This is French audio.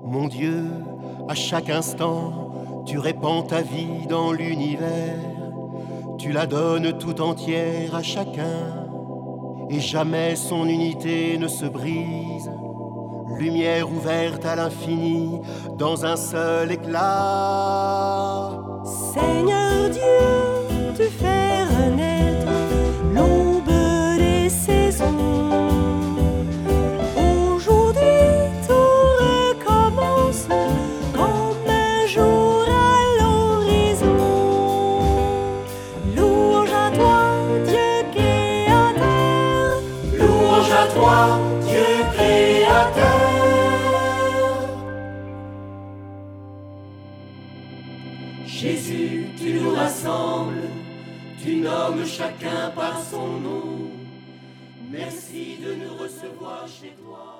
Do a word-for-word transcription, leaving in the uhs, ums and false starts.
Mon Dieu, à chaque instant, tu répands ta vie dans l'univers. Tu la donnes tout entière à chacun, et jamais son unité ne se brise. Lumière ouverte à l'infini, dans un seul éclat. Seigneur Dieu, tu fais renaître l'aube des saisons. Aujourd'hui tout recommence comme un jour à l'horizon. Louange à toi, Dieu créateur. Louange à toi, Dieu créateur. Jésus, tu nous rassembles, tu nommes chacun par son nom. Merci de nous recevoir chez toi.